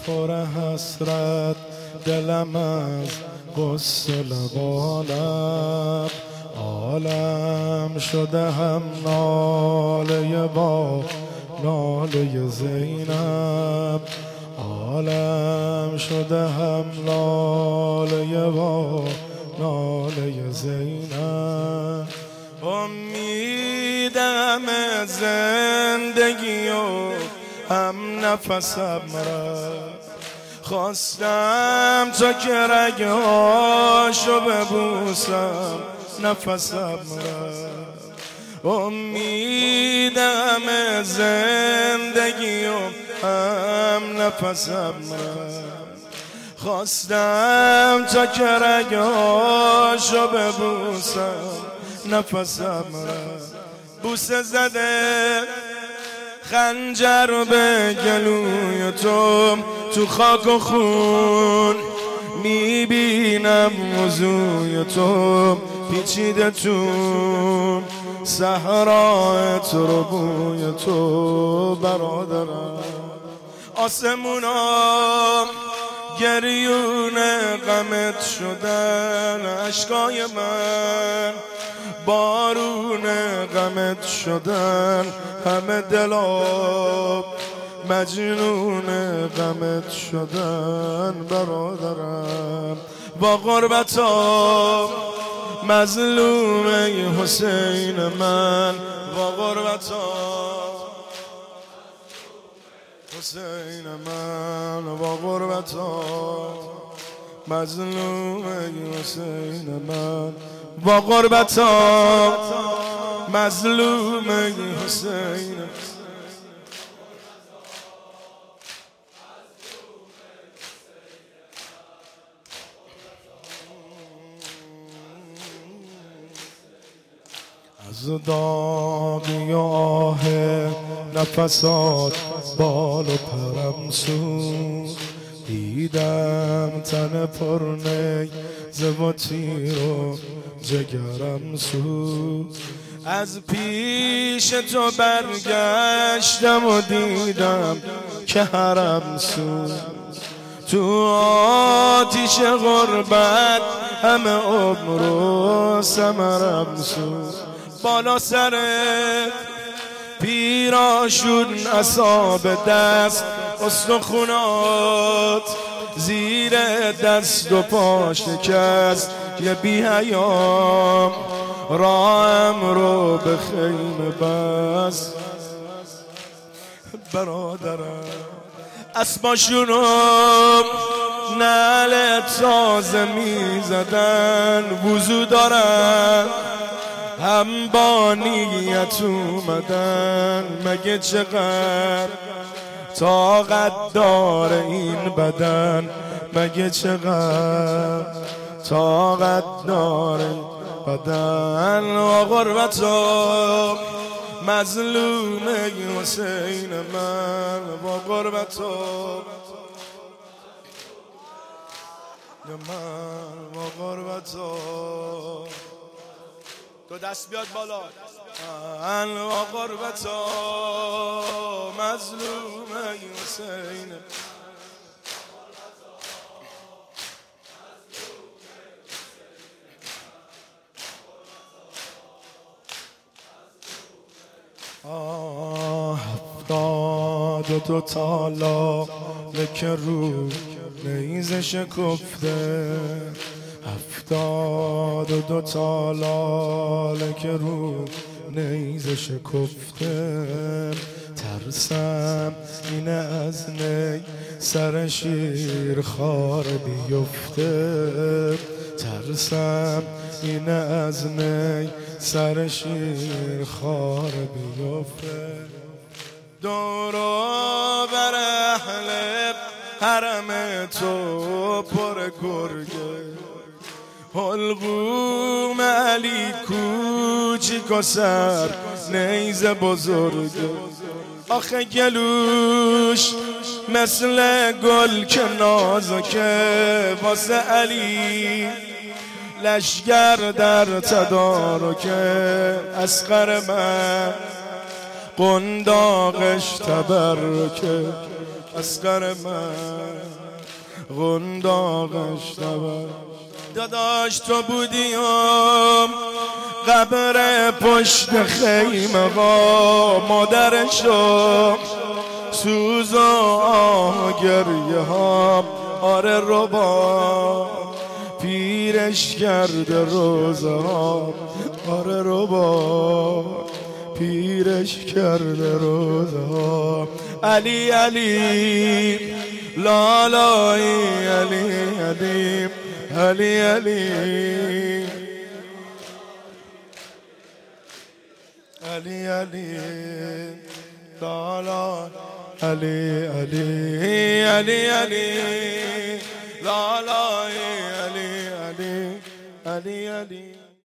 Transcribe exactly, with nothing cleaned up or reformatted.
پر حسرت دلم از غصه لبالب، عالم شده هم ناله با ناله زینب، عالم شده هم ناله با ناله زینب. امیدم زندگی و هم نفسم رفت، خواستم تا که رگهاشو ببوسم نفسم رفت. امیدم زندگی و هم نفسم رفت، خواستم تا که رگهاشو ببوسم نفسم رفت. بوسه زده خنجر به گلوی تو، تو خاک و خون میبینم وضوی تو، پیچیده تو صحرای تو رو بوی تو برادرم. آسمونا گریون غمت شدن، اشکای من بارون غمت شدن، همه دلا مجنون غمت شدن برادرم. با غربتا مظلوم ای حسین من، با غربتا حسین من، با غربتا مظلوم ای حسین من، با غربتا مظلوم ای حسین. از داغی و آه نفسات بال و پرم سوخت، دیدم تن پر نیزه و تیر و جگرم سوخت. از پیش تو برگشتم و دیدم که حرم سوخت، تو آتیش غربت همه عمر و ثمرم سوخت. بالا سرت پیراشون عصاب دست، استخونات زیر دست و پا شکست، یه بی حیام راهم رو به خیمه بست برادرم. اسباشونو نعل تازه می زدن، وضو دارن هم با نیت اومدن، مگه چقدر طاقت داره این بدن، مگه چقدر طاقت داره بدن. و غربتا مظلوم ای حسین من، با غربتا من، با غربتا تو دست بیاد بالا. من و غربتا مظلوم ای حسین، آه افتاد و دو تالا لکه رو نیزه شکفته، هفتاد و دو تالاله که رو نیزه شکفته. ترسم اینه از نی سر شیر خار بیفته، ترسم اینه از نی سر شیر خار بیفته. دور و بر اهل حرم تو پر گرگه، حلقوم علی کوچیک و سر نیزه بزرگه. آخه گلوش مثل گل که نازکه، واسه علی لشگر در تدارکه. اصغر من قنداقش تبرکه، اسقر من غنداغش نبر. داداش تو بودیم قبر پشت خیمه ها، مادرشو سوز و آه گریه ها. آره ربا پیرش کرده روزه ها، آره ربا پیرش کرده روزه ها. علی علی لالای علی علی علی علی علی علی لالا علی علی علی علی لالا علی علی علی علی